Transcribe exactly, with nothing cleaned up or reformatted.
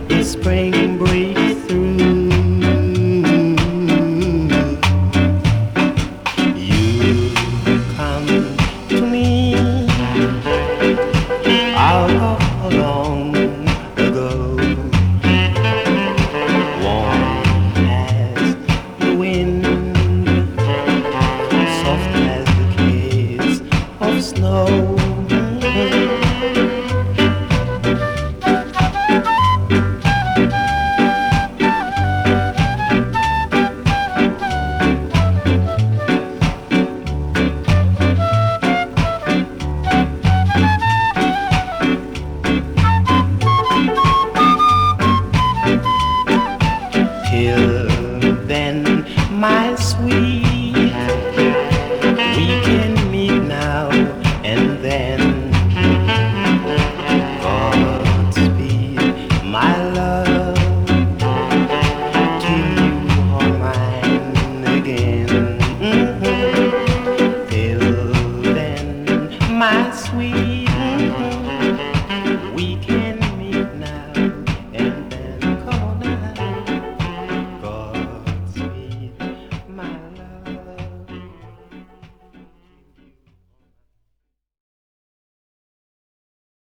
the spring breaks through. You come to me out of long ago, warm as the wind, soft as the kiss of snow. Till then, my sweet, we can meet now and then. Godspeed, my love.